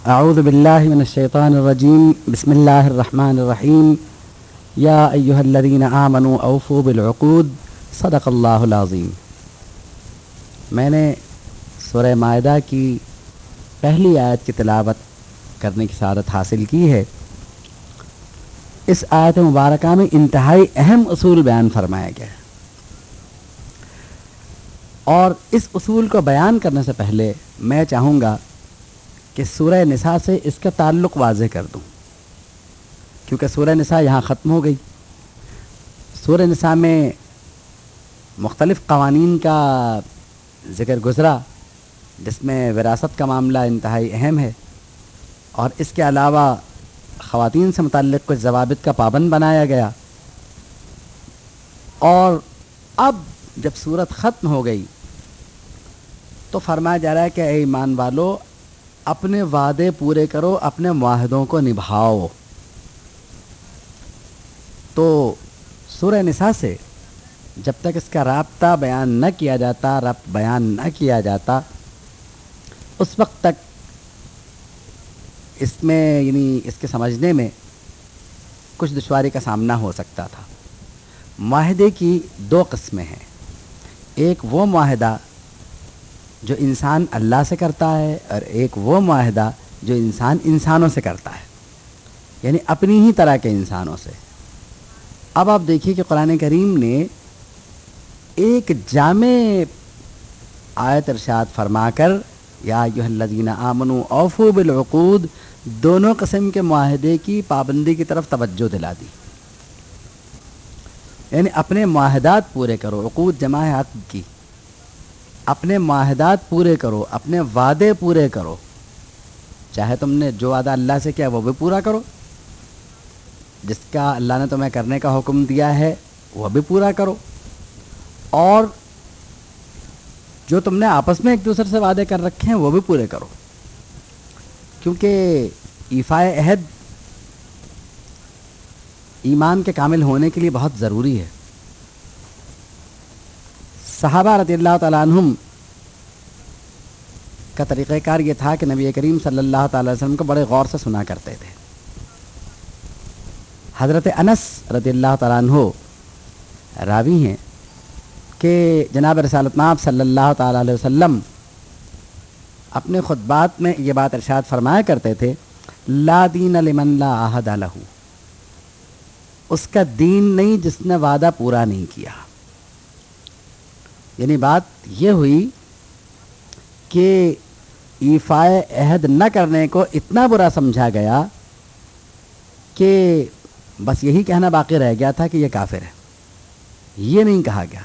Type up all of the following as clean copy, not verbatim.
اعوذ باللہ من الشیطان الرجیم بسم اللہ الرحمن الرحیم یا ایہا الذین آمنوا اوفوا بالعقود صدق اللہ العظیم۔ میں نے سورہ مائدہ کی پہلی آیت کی تلاوت کرنے کی سعادت حاصل کی ہے۔ اس آیت مبارکہ میں انتہائی اہم اصول بیان فرمایا گیا ہے، اور اس اصول کو بیان کرنے سے پہلے میں چاہوں گا کہ سورہ نساء سے اس کا تعلق واضح کر دوں، کیونکہ سورہ نساء یہاں ختم ہو گئی۔ سورہ نساء میں مختلف قوانین کا ذکر گزرا، جس میں وراثت کا معاملہ انتہائی اہم ہے، اور اس کے علاوہ خواتین سے متعلق کچھ ضوابط کا پابند بنایا گیا۔ اور اب جب صورت ختم ہو گئی تو فرمایا جا رہا ہے کہ اے ایمان والو، اپنے وعدے پورے کرو، اپنے معاہدوں کو نبھاؤ۔ تو سورہ نساء سے جب تک اس کا رابطہ بیان نہ کیا جاتا، ربط بیان نہ کیا جاتا، اس وقت تک اس میں اس کے سمجھنے میں کچھ دشواری کا سامنا ہو سکتا تھا۔ معاہدے کی دو قسمیں ہیں، ایک وہ معاہدہ جو انسان اللہ سے کرتا ہے، اور ایک وہ معاہدہ جو انسان انسانوں سے کرتا ہے، یعنی اپنی ہی طرح کے انسانوں سے۔ اب آپ دیکھیے کہ قرآن کریم نے ایک جامع آیت ارشاد فرما کر یا ایھا الذین آمنوا اوفوا بالعقود، دونوں قسم کے معاہدے کی پابندی کی طرف توجہ دلا دی۔ یعنی اپنے معاہدات پورے کرو، عقود جمع ہے عقد کی، اپنے معاہدات پورے کرو، اپنے وعدے پورے کرو، چاہے تم نے جو وعدہ اللہ سے کیا وہ بھی پورا کرو، جس کا اللہ نے تمہیں کرنے کا حکم دیا ہے وہ بھی پورا کرو، اور جو تم نے آپس میں ایک دوسرے سے وعدے کر رکھے ہیں وہ بھی پورے کرو، کیونکہ ایفائے عہد ایمان کے کامل ہونے کے لیے بہت ضروری ہے۔ صحابہ رضی اللہ تعالیٰ عنہم کا طریقہ کار یہ تھا کہ نبی کریم صلی اللہ تعالی وسلم کو بڑے غور سے سنا کرتے تھے۔ حضرت انس رضی اللہ تعالیٰ عنہ راوی ہیں کہ جناب رسالت مآب صلی اللہ تعالیٰ علیہ وسلم اپنے خطبات میں یہ بات ارشاد فرمایا کرتے تھے، لا دین لمن لا عہد لہ، اس کا دین نہیں جس نے وعدہ پورا نہیں کیا۔ یعنی بات یہ ہوئی کہ ایفائے عہد نہ کرنے کو اتنا برا سمجھا گیا کہ بس یہی کہنا باقی رہ گیا تھا کہ یہ کافر ہے، یہ نہیں کہا گیا،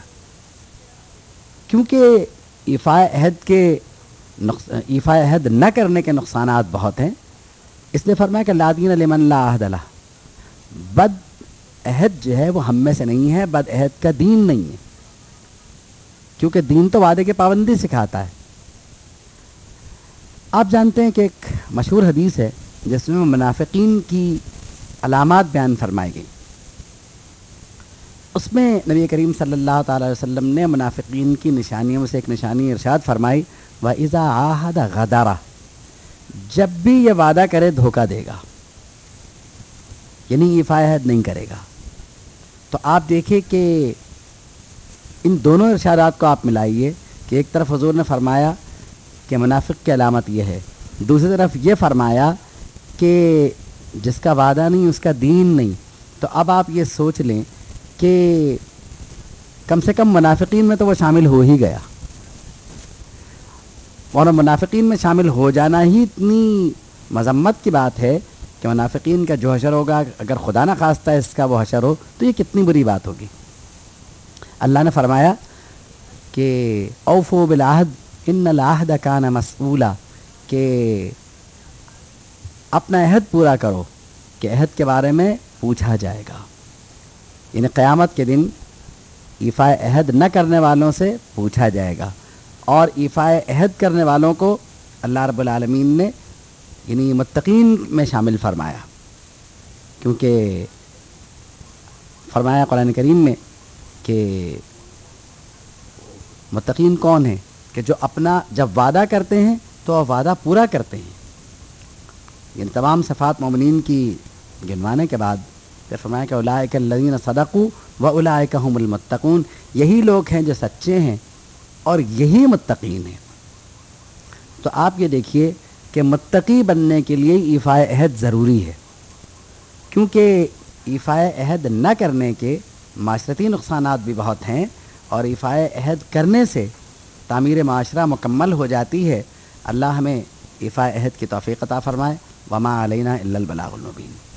کیونکہ ایفائے عہد نہ کرنے کے نقصانات بہت ہیں۔ اس نے فرمایا کہ لا دین لمن لا عہد لہ، بد عہد جو ہے وہ ہم میں سے نہیں ہے، بد عہد کا دین نہیں ہے، کیونکہ دین تو وعدے کی پابندی سکھاتا ہے۔ آپ جانتے ہیں کہ ایک مشہور حدیث ہے جس میں منافقین کی علامات بیان فرمائی گئی، اس میں نبی کریم صلی اللہ تعالی وسلم نے منافقین کی نشانیوں میں سے ایک نشانی ارشاد فرمائی، وَإِذَا عَاهَدَ غَدَرَ، جب بھی یہ وعدہ کرے دھوکہ دے گا، یعنی ایفائے عہد نہیں کرے گا۔ تو آپ دیکھیں کہ ان دونوں ارشادات کو آپ ملائیے کہ ایک طرف حضور نے فرمایا کہ منافق کی علامت یہ ہے، دوسری طرف یہ فرمایا کہ جس کا وعدہ نہیں اس کا دین نہیں۔ تو اب آپ یہ سوچ لیں کہ کم سے کم منافقین میں تو وہ شامل ہو ہی گیا، اور منافقین میں شامل ہو جانا ہی اتنی مذمت کی بات ہے کہ منافقین کا جو حشر ہوگا، اگر خدا نہ خواستہ اس کا وہ حشر ہو تو یہ کتنی بری بات ہوگی۔ اللہ نے فرمایا کہ اوفوا بالعہد ان العہد کان مسئولا، کہ اپنا عہد پورا کرو کہ عہد کے بارے میں پوچھا جائے گا، یعنی قیامت کے دن ایفائے عہد نہ کرنے والوں سے پوچھا جائے گا، اور ایفائے عہد کرنے والوں کو اللہ رب العالمین نے یعنی متقین میں شامل فرمایا، کیونکہ فرمایا قرآن کریم میں کہ متقین کون ہیں، کہ جو اپنا جب وعدہ کرتے ہیں تو وہ وعدہ پورا کرتے ہیں، یعنی تمام صفات مومنین کی گنوانے کے بعد پھر فرمایا کہ اولئک الذین صدقوا واولئک هم المتقون، یہی لوگ ہیں جو سچے ہیں اور یہی متقین ہیں۔ تو آپ یہ دیکھیے کہ متقی بننے کے لیے ایفائے عہد ضروری ہے، کیونکہ ایفائے عہد نہ کرنے کے معاشرتی نقصانات بھی بہت ہیں، اور ایفائے عہد کرنے سے تعمیر معاشرہ مکمل ہو جاتی ہے۔ اللہ ہمیں ایفائے عہد کی توفیق عطا فرمائے۔ وما علینا الا البلاغ المبین۔